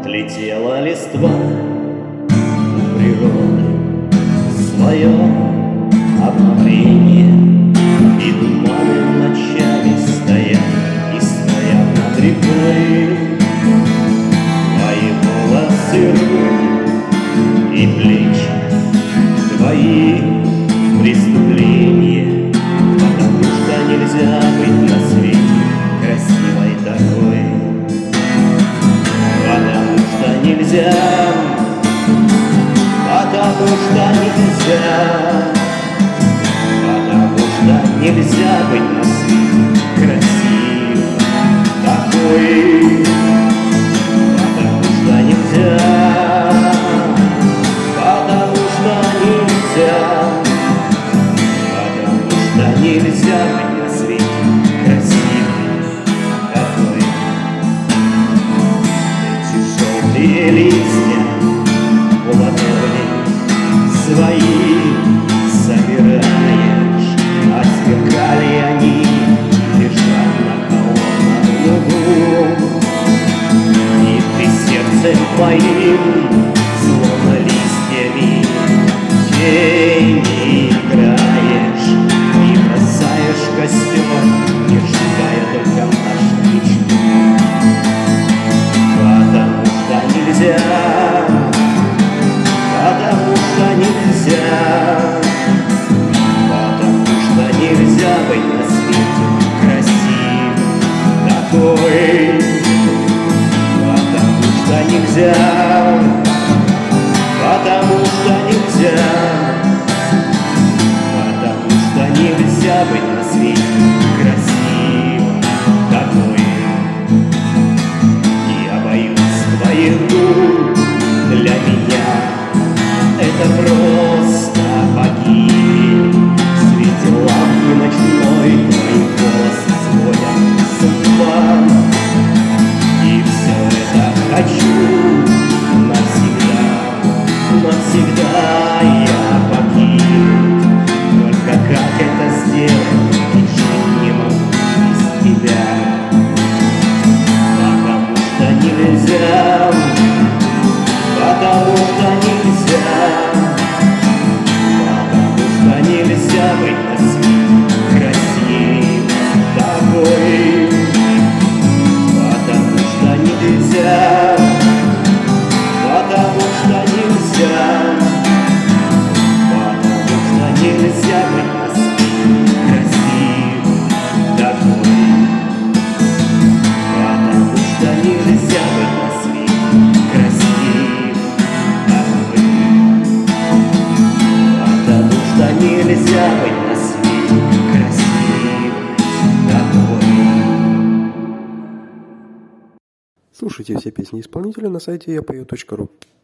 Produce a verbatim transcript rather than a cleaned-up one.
Отлетела листва у природы в своем обновлении, и туманы ночами стоят и стоят над рекой. Твои волосы, руки и плечи, твои преступления, потому что нельзя быть на свете красивой такой. Потому что нельзя, потому что нельзя, потому что нельзя быть на свете красивой такой. Потому что нельзя, потому что нельзя, потому что нельзя быть на свете красивой такой. Желтые листья в ладони свои собираешь, а сверкали они, лежат на холодном лугу. И ты сердцем моим, словно листьями, тени играешь и бросаешь в костер, не сжигая только нашу мечту. Потому что нельзя, потому что нельзя, потому что нельзя быть на свете красивой такой. Потому что нельзя, потому что нельзя, потому что нельзя быть на свете красивой такой. Я боюсь твоих губ, для меня это просто погибель. В свете лампы ночной твои волосы сводят с ума. И все это хочу навсегда, навсегда я покину. Только как это сделать, и жить не могу без тебя. Потому что нельзя, потому что нельзя, потому что нельзя быть на свете красивой такой. Потому что нельзя, потому что нельзя, потому что нельзя быть на свете красивой такой. Потому что нельзя быть на свете красивой такой. Потому что нельзя быть на свете красивой такой. Слушайте все песни исполнителя на сайте я пою точка ру.